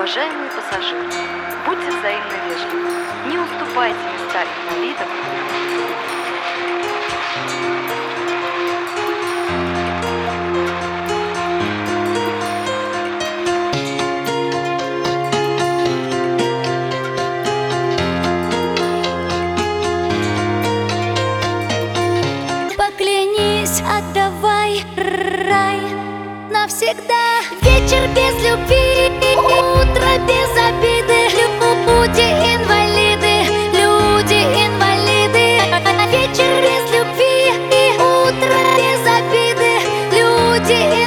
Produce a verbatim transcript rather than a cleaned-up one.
Уважаемые пассажиры, будьте взаимно вежливы, не уступайте места инвалидам. Поклянись, отдавай рай навсегда. Вечер без любви, утро без обиды. Люди-инвалиды, люди-инвалиды. Вечер без любви, утро без обиды. Люди